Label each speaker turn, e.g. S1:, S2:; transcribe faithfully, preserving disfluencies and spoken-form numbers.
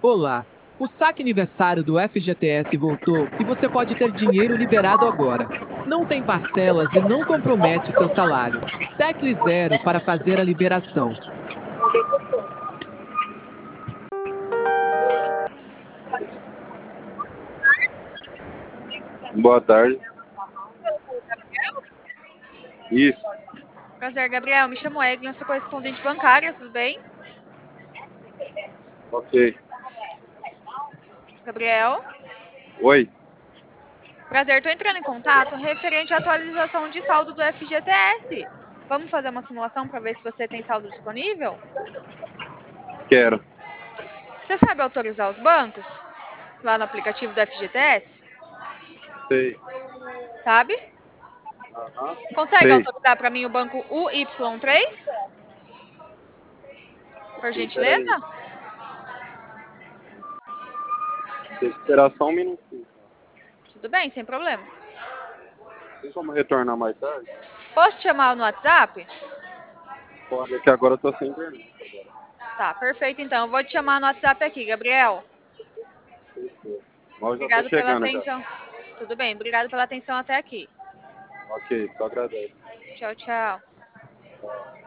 S1: Olá! O saque aniversário do F G T S voltou e você pode ter dinheiro liberado agora. Não tem parcelas e não compromete seu salário. Tecle zero para fazer a liberação.
S2: Boa tarde. Isso.
S3: Prazer, Gabriel. Me chamo Eglin, eu sou correspondente bancária, tudo bem?
S2: Ok.
S3: Gabriel?
S2: Oi.
S3: Prazer, estou entrando em contato referente à atualização de saldo do F G T S. Vamos fazer uma simulação para ver se você tem saldo disponível?
S2: Quero.
S3: Você sabe autorizar os bancos? Lá no aplicativo do F G T S?
S2: Sei.
S3: Sabe?
S2: Aham.
S3: Consegue
S2: Sei.
S3: autorizar para mim o banco U Y três? Por
S2: Sim,
S3: gentileza?
S2: peraí. Tem que esperar só um minutinho.
S3: Tudo bem, sem problema.
S2: Tem como retornar mais tarde?
S3: Posso te chamar no WhatsApp?
S2: Pode, é que agora eu tô sem internet.
S3: Tá, perfeito então. Eu vou te chamar no WhatsApp aqui, Gabriel.
S2: Fechou. Mas eu já tô
S3: Obrigado pela
S2: chegando já.
S3: atenção. Tudo bem, obrigado pela atenção até aqui.
S2: Ok, só agradeço.
S3: Tchau, tchau.